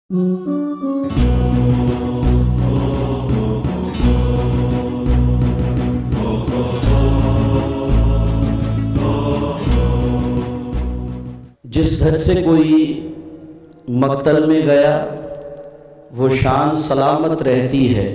जिस धड़ से कोई मक्तल में गया वो शान सलामत रहती है।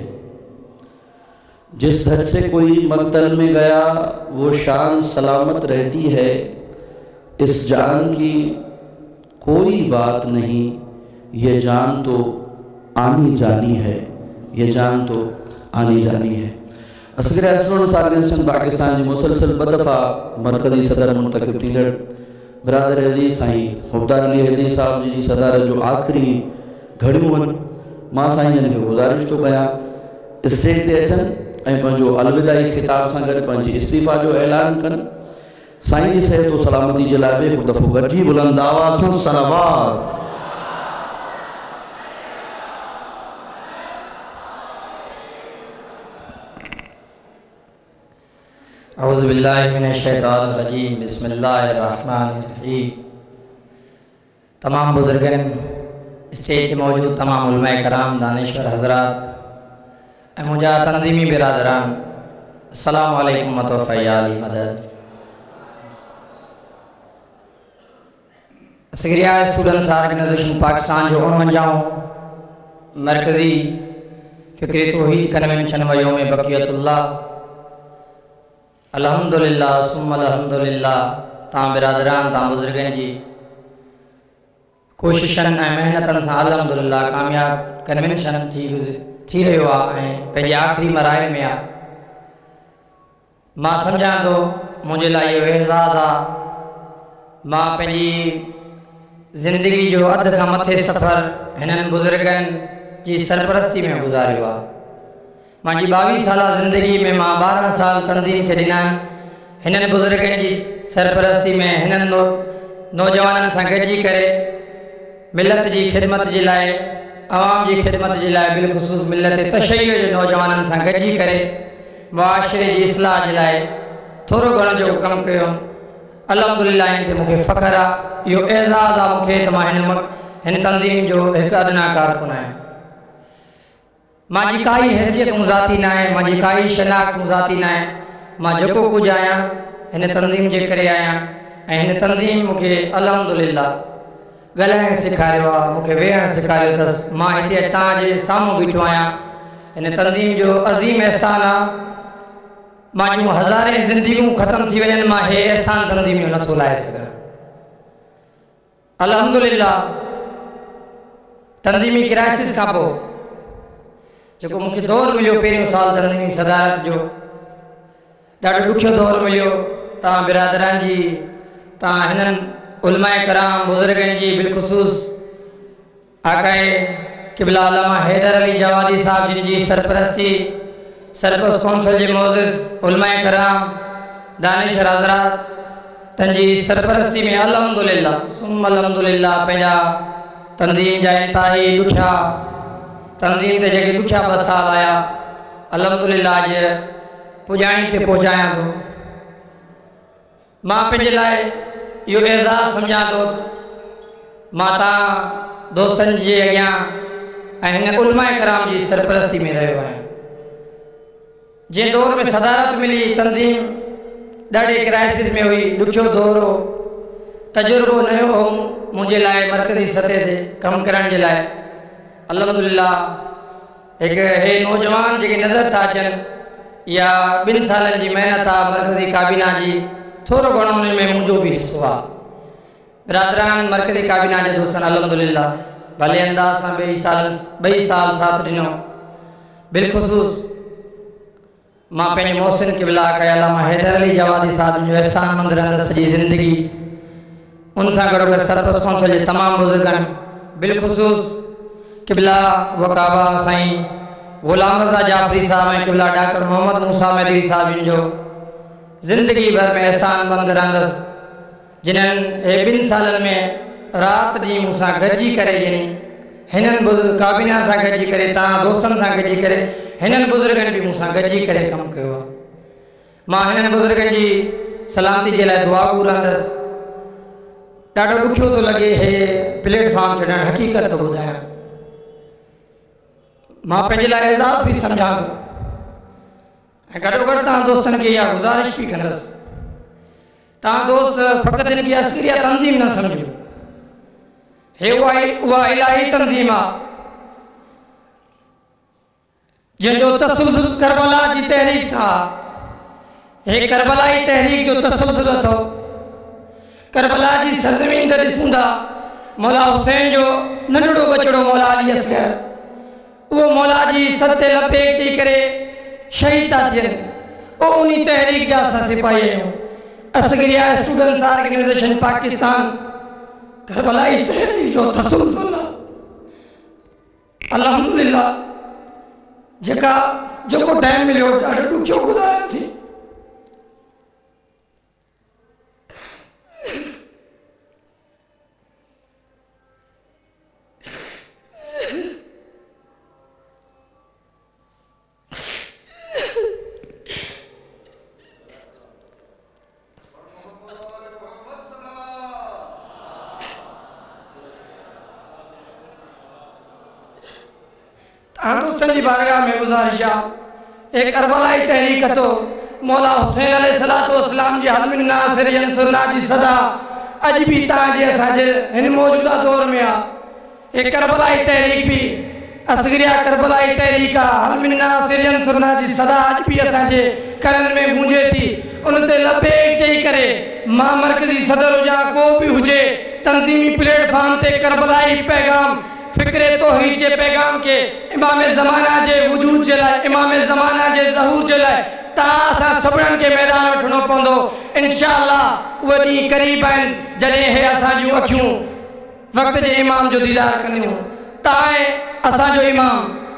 जिस धड़ से कोई मक्तल में गया वो शान सलामत रहती है। इस जान की कोई बात नहीं, ये जान तो आनी जानी है, ये जान तो आनी जानी है। असगर एस्ट्रोन पाकिस्तान जी मुसलसल बदफ़ा मरकज़ी सदर मुंतखब थींदड़ बरादर अज़ीज़ साईं खुबदार अली हैदरी साहब जी सदारत जो आख़िरी घड़ियूं आहिनि, मां साईं खे गुज़ारिश थो कयां स्टेज ते अचनि ऐं पंहिंजो अलविदाई ख़िताब सां गॾु पंहिंजी इस्तीफ़ा जो ऐलान कनि। साईं जी सिहत और सलामती जे लाइ हिकु दफ़ो गॾिजी बुलंद आवाज़ सां सलावत। औज़ु बिल्लाहि मिनश शैतानिर रजीम, बिस्मिल्लाहिर रहमानिर रहीम। तमाम बुजुर्गन, स्टेज पे मौजूद तमाम उलमाए कराम, दानिश्वर हज़रात ऐं मुंहिंजा तंज़ीमी बिरादरान, अस्सलामु अलैकुम व तौफ़ीक़ मदद। असगरिया स्टूडेंट्स ऑर्गेनाइजेशन पाकिस्तान जो 49 मरकज़ी फ़िक्र तौहीद कन्वेंशन व यौम बक़ियतुल्लाह, अल्हम्दुलिल्लाह सुम्मा अल्हम्दुलिल्लाह। तव्हां बिरादरान, तव्हां बुज़ुर्गनि जी कोशिशनि ऐं महिनतनि सां अल्हम्दुलिल्लाह कामयाब कन्वेंशन थी रहियो आहे ऐं पंहिंजे आख़िरी मराहिल में आहे। मां सम्झां थो मुंहिंजे लाइ इहो एज़ाज़ आहे। मां पंहिंजी ज़िंदगी जो अधु खां मथे सफ़र हिननि बुज़ुर्गनि जी सरपरस्ती में गुज़ारियो आहे। मुंहिंजी 22 साल ज़िंदगी में मां 12 साल तंज़ीम खे ॾिना हिननि बुज़ुर्गनि जी सरपरस्ती में, हिननि नौजवाननि सां गॾिजी करे मिलत जी ख़िदमत जे लाइ, आवाम जी ख़िदमत जे लाइ, बिलख़ुसूस मिलत तशय्युअ जे नौजवाननि सां गॾिजी करे मुआशरे जी इस्लाह जे लाइ थोरो घणो जो कमु कयो। अल्हम्दुलिल्लाह इन ते मूंखे फ़ख़्रु आहे, इहो एज़ाज़ आहे मूंखे त मां हिन तंज़ीम जो हिकु अदना कारकुन आहियां। मांजी काई हैसियत ज़ाती न आहे, मांजी काई शनाख्त ज़ाती न आहे। मां जेको कुझु आहियां हिन तंज़ीम जे करे आहियां ऐं हिन तंज़ीम मूंखे अल्हम्दुलिल्लाह ॻाल्हाइणु सेखारियो आहे, मूंखे वेहणु सेखारियो अथसि। मां हिते तव्हांजे साम्हूं बीठो आहियां, हिन तंज़ीम जो अज़ीम एहसान आहे। मां जूं हज़ारे ज़िंदगियूं ख़त्म थी वञनि, मां हे एहसान तंज़ीम जो नथो लाहे सघां। अल्हम्दुलिल्लाह तंज़ीमी क्राइसिस खां पोइ जेको मूंखे दौर मिलियो, पहिरियों साल तंज़ीमी सदारत जो ॾाढो ॾुखियो दौर मिलियो। तव्हां बिरादरान जी, तव्हां हिननि उलमाए कराम बुज़ुर्गनि जी, बिलख़ुसूस आकाए क़िबला अल्लामा हैदर अली जवादी साहब जिन जी सरपरस्ती, सरपरस्त कौंसिल जे मोअज़्ज़िज़ उलमाए कराम, दानिशवर हज़रात तंजी सरपरस्ती में अल्हम्दुलिल्लाह सुम्मा अल्हम्दुलिल्लाह पंहिंजा तंज़ीम जा इंतहाई ॾुखिया तंज़ीम ते जेके ॾुखिया 2 साल आया, अल्हम्दुलिल्लाह अॼु पुॼाणी ते पहुचायां थो। मां पंहिंजे लाइ इहो एज़ाज़ सम्झां थो, मां तव्हां दोस्तनि जे अॻियां ऐं हिन उलमाए कराम जी सरपरस्ती में रहियो आहियां। जंहिं दौर में सदारत मिली, तंज़ीम ॾाढे क्राइसिस में हुई, ॾुखियो दौर हो, तजुर्बो नयो हो मुंहिंजे लाइ मरकज़ी सतह ते कमु करण जे लाइ। अल्हम्दुलिल्लाह हिकु हे नौजवान जेके नज़र था अचनि, या 2 सालनि जी महिनत आहे मरकज़ी काबीना जी, थोरो घणो हुन में मुंहिंजो बि हिसो आहे। बिरादरान मरकज़ी काबीना जे दोस्तनि अल्हम्दुलिल्लाह भले अंदाज़ सां 2 साल साथ ॾिनो। बिलख़ुसूस मां पंहिंजे मोहसिन क़िबला अल्लामा हैदर अली जवादी साहब जो एहसान मंद रहंदसि सॼी ज़िंदगी। उन सां गॾोगॾु सरपरस्त कौंसिल जे तमामु बुज़ुर्गनि, बिलख़ुसूस क़िबला वकाबा साईं ग़ुलाम रज़ा जाफ़री साहब ऐं क़िबला डॉक्टर मोहम्मद मूसा मेदवी साहब जो ज़िंदगी भर में एहसान मंद रहंदसि, जिन्हनि हे 2 सालनि में राति ॾींहुं मूंसां गॾिजी करे ॾिनी। हिननि बुज़ुर्ग काबीना सां गॾिजी करे, तव्हां दोस्तनि सां गॾिजी करे, हिननि बुज़ुर्गनि बि मूंसां गॾिजी करे कमु कयो आहे। मां हिननि बुज़ुर्गनि जी सलामती जे लाइ दुआ रहंदसि। ॾाढो ॾुखियो थो लॻे हे प्लेटफॉर्म छॾणु, हक़ीक़त थो ॿुधायां। मां पंहिंजे लाइ एज़ाज़ भी समझा थो ऐं गॾो गॾु तव्हां दोस्तनि खे इहा गुज़ारिश भी कंदुसि तव्हां दोस्त फ़क़ति इनखे अस्करिया तंज़ीम न समझो हे उहा इलाही तंज़ीम आहे जंहिंजो तसलसल करबला जी तहरीक सां हे करबलाई तहरीक जो तसलसल अथव करबला जी सरज़मीन ते ॾिसूं था मौला हुसैन जो नंढड़ो बचड़ो मौला अली असगर वो मौला जी सते लबे चई करे शहीद था थियनि वो उन तहरीक जा असां सिपाही आहियूं असगरिया स्टूडेंट्स ऑर्गेनाइजेशन पाकिस्तान करबलाई तहरीक जो तसलसल अल्हम्दुलिल्लाह जेको टाइम मिलियो ॾाढो ॾुखियो गुज़ारियोसीं दोस्तन की बारगाह में गुजारिश एक करबलाई तहरीक तो मौला हुसैन अलैहिस्सलाम जी हलमिन नासिर यंसुरना जी सदा अज भी ताजे असाजे इन मौजूदा दौर में एक करबलाई तहरीक भी असगरिया करबलाई तहरीक हलमिन नासिर यंसुरना जी सदा अज भी असाजे करन में गूंजे थी उन ते लबे चई करे मां मरकजी सदर हुजा को भी हुजे तंजीमी प्लेटफॉर्म ते करबलाई पैगाम फिक्रे तौहीद जे पैगाम के इमाम ज़माना जे वजूद जे लाइ इमाम ज़माना जे ज़हूर जे लाइ तव्हां असां सभिनीनि खे मैदान वठणो पवंदो इंशाअल्लाह उहे ॾींहं क़रीब आहिनि जॾहिं हे असां जूं अखियूं वक़्त जे इमाम जो दीदार कंदियूं तव्हां असांजो इमाम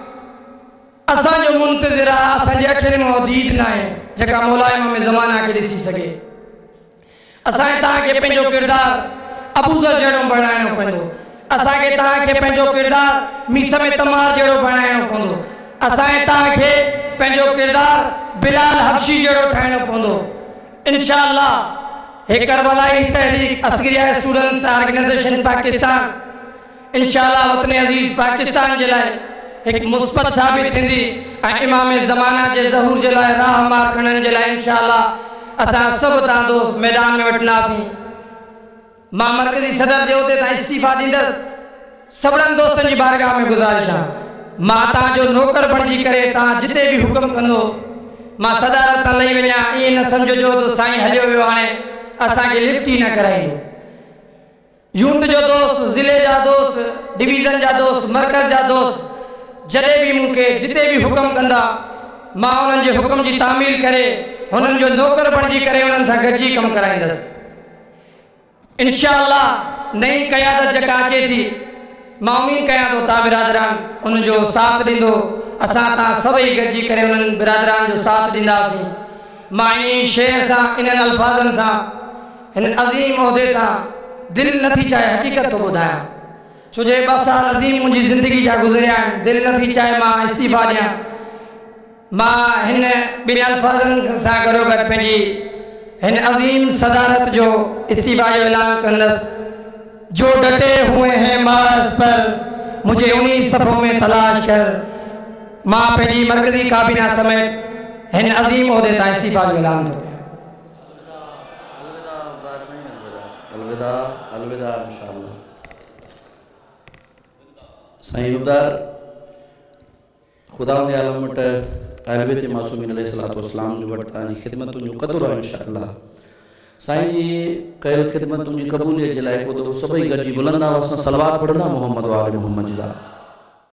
असांजो मुंतज़िर आहे असांजे अखियुनि में दीद न आहे जेका मौला इमाम ज़माना खे ॾिसी सघे असां तव्हांखे पंहिंजो किरदारु अबूज़र जहिड़ो बणाइणो पवंदो असांखे तव्हांखे पंहिंजो किरदारु मीस में तमार जहिड़ो बणाइणो पवंदो असांखे तव्हांखे पंहिंजो किरदारु बिलाल हबशी जहिड़ो ठाहिणो पवंदो इंशाअल्लाह हे करबलाई तहरीक असगरिया स्टूडेंट्स ऑर्गेनाइजेशन पाकिस्तान इंशाअल्लाह वतन अजीज पाकिस्तान जे लाइ हिकु मुस्बत साबित थींदी ऐं इमाम ज़माना जे ज़हूर जे लाइ राह मार खणण जे लाइ इंशाअल्लाह असां सभु तव्हां दोस्त मैदान में वठंदासीं मां मरकजी सदर जे उहदे तां इस्तीफ़ा ॾींदुसि सभिनीनि दोस्तनि जी बारगाह में गुज़ारिश आहे मां तव्हांजो नौकर बणिजी करे तव्हां जिते बि हुकुम कंदो मां सदारत तां लही वञा ईअं न सम्झिजो त साईं हलियो वियो हाणे असांखे लिफ्ट ई न कराईंदो यूनिट जो दोस्त ज़िले जा दोस्त डिवीज़न जा दोस्त मरकज़ जा दोस्त जॾहिं बि मूंखे जिते बि हुकुम कंदा मां उन्हनि जे हुकुम जी तामील करे हुननि जो नौकर बणिजी करे उन्हनि सां गॾिजी कमु कराईंदुसि इंशाअल्लाह नई क़यादत जेका अचे थी मां उमीद कयां थो तव्हां बिरादरान उनजो साथ ॾींदो असां तव्हां सभई गॾिजी करे उन्हनि बिरादरान जो साथ ॾींदासीं मां इन शेर सां इन्हनि अल्फाज़नि सां हिन अज़ीम उहिदे तां दिलि नथी चाहे हक़ीक़त थो ॿुधायां छो जे 2 साल अज़ीम मुंहिंजी ज़िंदगी जा गुज़रिया आहिनि दिलि नथी चाहे मां इस्तीफ़ा ॾियां मां हिन ॿिनि अल्फाज़नि सां गॾो गॾु पंहिंजी हिन अज़ीम सदारत जो इस्तीफ़ा जो ऐलान कंदुसि जो डटे हुए हैं मार्स पर मुझे उन्हीं सफ़ों में तलाश कर मां पंहिंजी मरकज़ी काबीना समेत हिन अज़ीम उहिदे तां इस्तीफ़ा जो ऐलान थो अलविदा अलविदा इंशाअल्लाह साईं उदार खुदा दे आलम वटि अहलबैत मासूमीन अलैहिस्सलाम जो वटि तव्हांजी ख़िदमतुनि जो क़दुरु आहे इंशाअल्लाह साईं जी कयल ख़िदमतुनि जी क़बूलियत जे लाइ सभई गॾिजी बुलंद आवाज़ सां सलवात पढ़ंदा मोहम्मद वाले मोहम्मद जी ज़ात